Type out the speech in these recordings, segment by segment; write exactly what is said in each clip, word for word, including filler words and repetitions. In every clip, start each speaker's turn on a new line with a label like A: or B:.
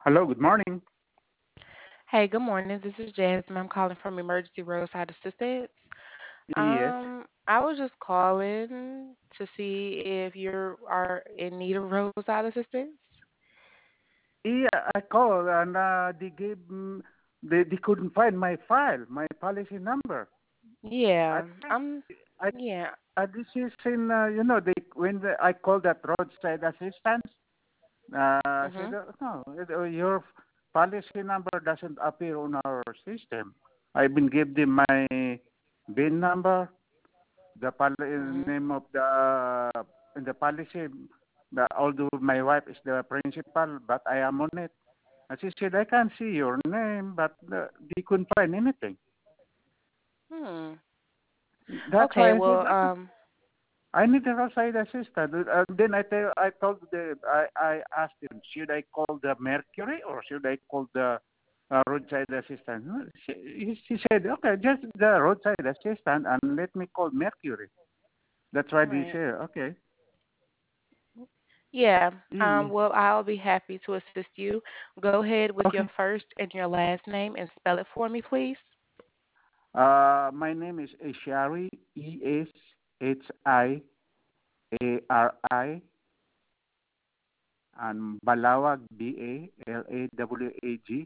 A: Hello, good morning.
B: Hey, good morning. This is Jasmine. I'm calling from Emergency Roadside Assistance.
A: Yes.
B: Um, I was just calling to see if you are in need of roadside assistance.
A: Yeah, I called and uh, they gave mm, they they couldn't find my file, my policy number. I
B: Yeah,
A: think
B: I'm.
A: I
B: Yeah.
A: uh, this is in uh, you know they when the, I called that roadside assistance. Uh, said
B: Mhm.
A: uh, no, it, uh, your policy number doesn't appear on our system. I've been give them my B I N number, the pol-
B: Mhm.
A: name of the in the policy. The, although my wife is the principal, but I am on it. And she said, I can't see your name, but uh, they couldn't find anything.
B: Hmm.
A: That's
B: Okay.
A: why I said,
B: Well.
A: oh,
B: Um.
A: I need a roadside assistant. Uh, then I tell, I told the, I, I asked him, should I call the Mercury or should I call the uh, roadside assistant? No, She, she said, okay, just the roadside assistant and let me call Mercury. That's why they
B: Right.
A: say, okay.
B: Yeah.
A: Yeah.
B: Um. Well, I'll be happy to assist you. Go ahead with your
A: Okay.
B: first and your last name and spell it for me, please.
A: Uh, my name is Ishari, E S H I A R I, and Balawag, B A L A W A G.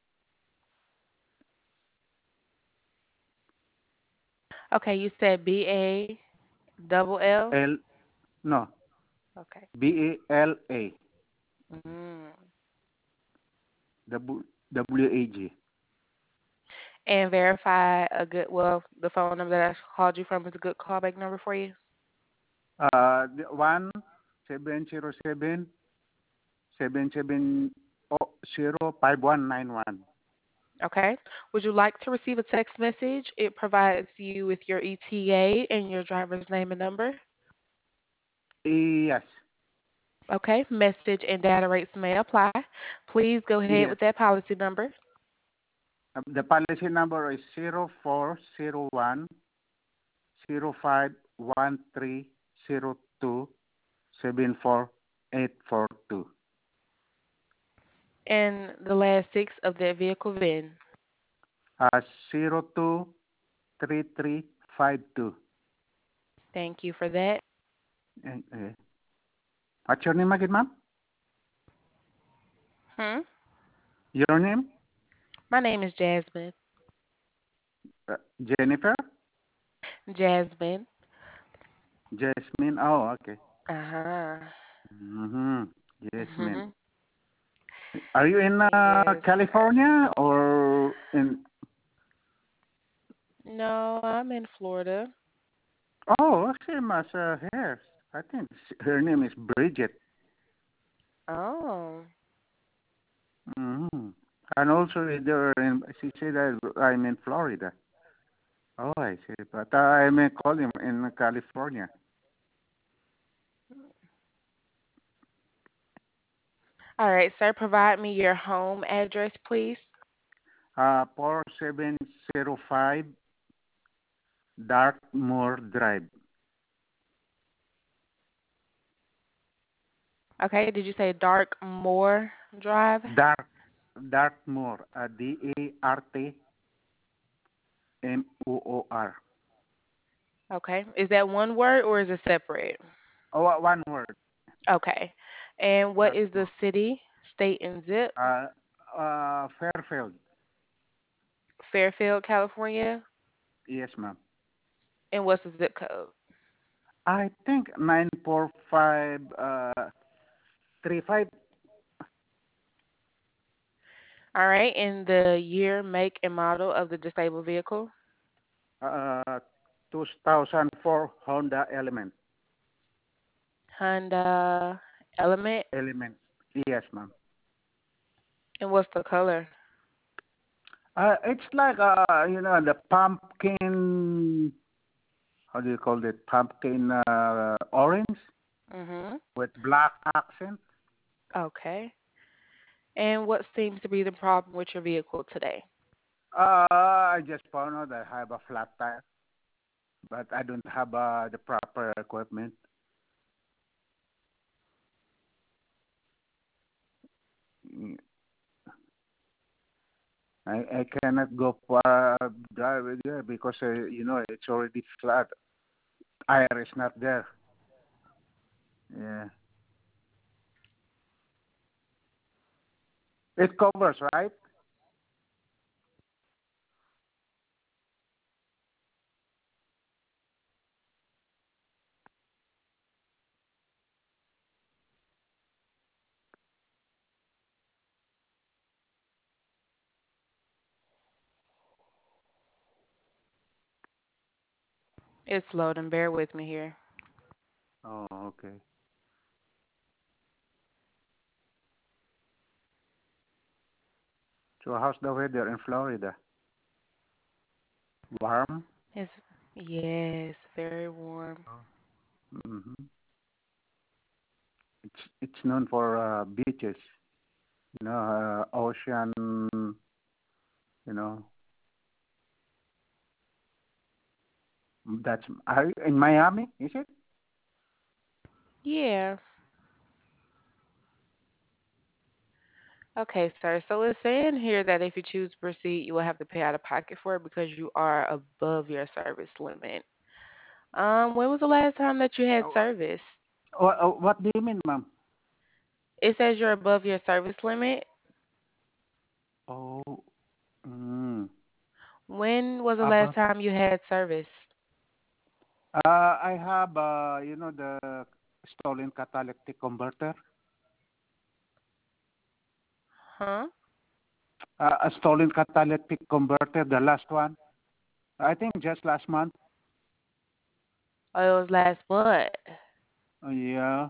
B: Okay. You said B A double L.
A: L, no,
B: Okay.
A: B A L A,
B: Mm.
A: W W A G.
B: And verify a good, well, the phone number that I called you from is a good callback number for you.
A: Uh, the one seven zero seven seven seven zero five one nine one.
B: Okay. Would you like to receive a text message? It provides you with your E T A and your driver's name and number.
A: Yes,
B: Okay. Message and data rates may apply. Please go ahead
A: yes.
B: with that policy number.
A: Uh, The policy number is zero four zero one zero five one three zero two seven four eight four two.
B: And the last six of that vehicle V I N.
A: Uh, zero two three three five two.
B: Thank you for that.
A: And, uh, what's your name again, ma'am?
B: Hmm?
A: Your name?
B: My name is Jasmine.
A: Uh, Jennifer?
B: Jasmine.
A: Jasmine? Oh, okay.
B: Uh-huh.
A: Mm-hmm. Jasmine.
B: Mhm.
A: Are you in uh,
B: Yes, sir.
A: California or in?
B: No, I'm in Florida.
A: Oh, same as uh, her. I think her name is Bridget.
B: Oh.
A: Mm-hmm. And also, there in, she said that I'm in Florida. Oh, I see. But I'm in calling in California.
B: All right, sir. Provide me your home address, please.
A: Uh, four seven zero five Dartmoor Drive.
B: Okay. Did you say Darkmoor Drive?
A: Dark, Dartmoor. Uh, D A R T M O O R.
B: Okay. Is that one word or is it separate?
A: Oh, uh, one word.
B: Okay. And what is the
A: Dartmoor.
B: city, state, and zip?
A: Uh, uh, Fairfield.
B: Fairfield, California.
A: Yes, ma'am.
B: And what's the zip code?
A: I think nine four five uh three five
B: All right. And the year, make, and model of the disabled vehicle?
A: uh two thousand four Honda Element.
B: Honda Element.
A: Element. Yes, ma'am.
B: And what's the color?
A: Uh, it's like uh you know the pumpkin. How do you call it? Pumpkin uh, orange
B: Mm-hmm.
A: with black accent.
B: Okay. And what seems to be the problem with your vehicle today?
A: Uh, I just found out I have a flat tire, but I don't have uh, the proper equipment. Mm, I I cannot go far drive there because uh, you know it's already flat. Air is not there. Yeah, it covers, right?
B: It's loading. Bear with me here.
A: Oh, okay. So how's the weather in Florida? Warm?
B: It's yes, very warm.
A: Mm-hmm. It's it's known for uh, beaches, you know, uh, ocean, you know. That's are you in Miami, is it?
B: Yeah. Okay, sir. So it's saying here that if you choose to proceed, you will have to pay out of pocket for it because you are above your service limit. Um, when was the last time that you had
A: Oh,
B: service?
A: oh, oh, what do you mean, ma'am?
B: It says you're above your service limit.
A: Oh, mm,
B: When was the last
A: above.
B: time you had service?
A: Uh, I have, uh, you know, the stolen catalytic converter.
B: Huh?
A: Uh, a stolen catalytic converter, the last one. I think just last month.
B: Oh, it was last month.
A: Uh, yeah.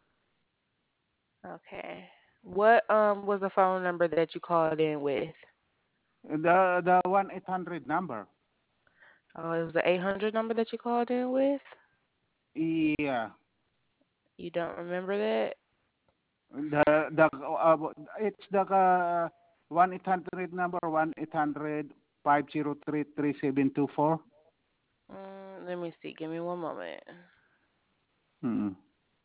B: Okay. What um was the phone number that you called in with?
A: The the one eight hundred number.
B: Oh, it was the eight hundred number that you called in with?
A: Yeah.
B: You don't remember that?
A: The the uh, it's the uh, one eight hundred number one eight hundred five zero three three seven two four.
B: Mm, let me see. Give me one moment.
A: Mm.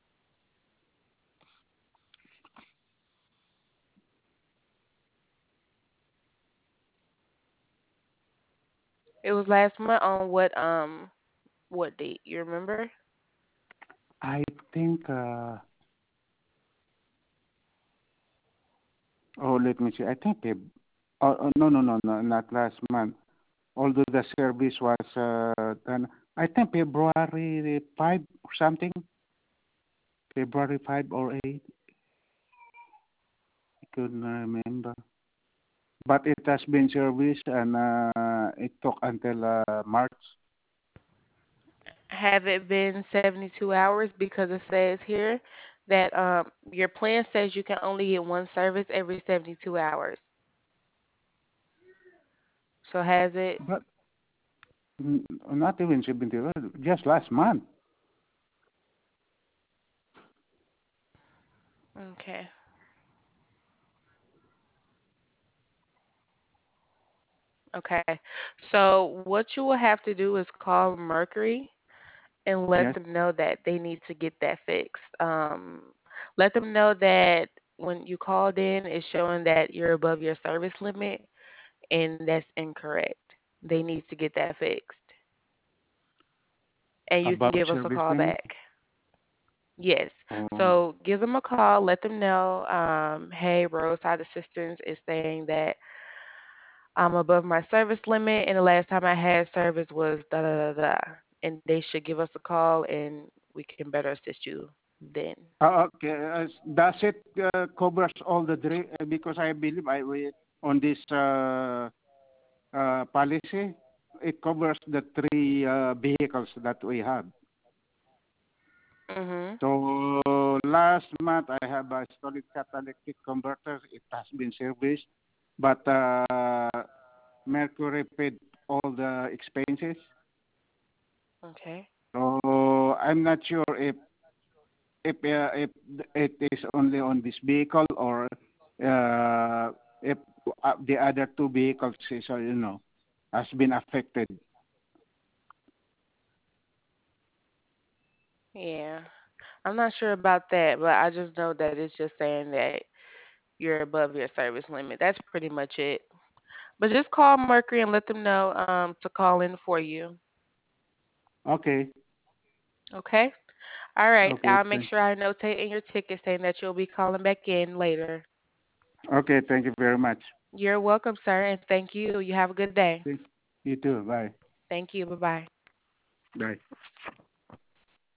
B: It was last month on what um what date? You remember?
A: I think. Uh, oh, let me see. I think they. Oh, oh, no, no, no, no, not last month. Although the service was uh, done, I think February five or something. February five or eight. I couldn't remember. But it has been serviced and uh, it took until uh, March.
B: Have it been seventy-two hours? Because it says here that um your plan says you can only get one service every seventy-two hours. So has it?
A: But mm, not even seventy, just last month.
B: Okay. Okay. So what you will have to do is call Mercury and let
A: Yes.
B: them know that they need to get that fixed. Um, let them know that when you called in, it's showing that you're above your service limit, and that's incorrect. They need to get that fixed, and you can
A: Above
B: give us a
A: service
B: call
A: limit.
B: back. Yes.
A: Oh,
B: So give them a call. Let them know. Um, hey, roadside assistance is saying that I'm above my service limit, and the last time I had service was da da da da, and they should give us a call, and we can better assist you then.
A: uh, okay. Uh, does it uh, covers all the dri- uh, because I believe I we on this uh, uh, policy it covers the three uh, vehicles that we have.
B: Mhm.
A: So last month I have a solid catalytic converter. It has been serviced, but uh, Mercury paid all the expenses.
B: Okay.
A: So I'm not sure if if uh, if it is only on this vehicle or uh, if uh, the other two vehicles is uh, you know has been affected.
B: Yeah. I'm not sure about that, but I just know that it's just saying that you're above your service limit. That's pretty much it. But just call Mercury and let them know um, to call in for you.
A: Okay.
B: Okay? All right.
A: Okay.
B: I'll make
A: Thank.
B: sure I notate in your ticket saying that you'll be calling back in later.
A: Okay. Thank you very much.
B: You're welcome, sir, and thank you. You have a good day.
A: Thank you too. Bye.
B: Thank you. Bye bye.
A: Bye.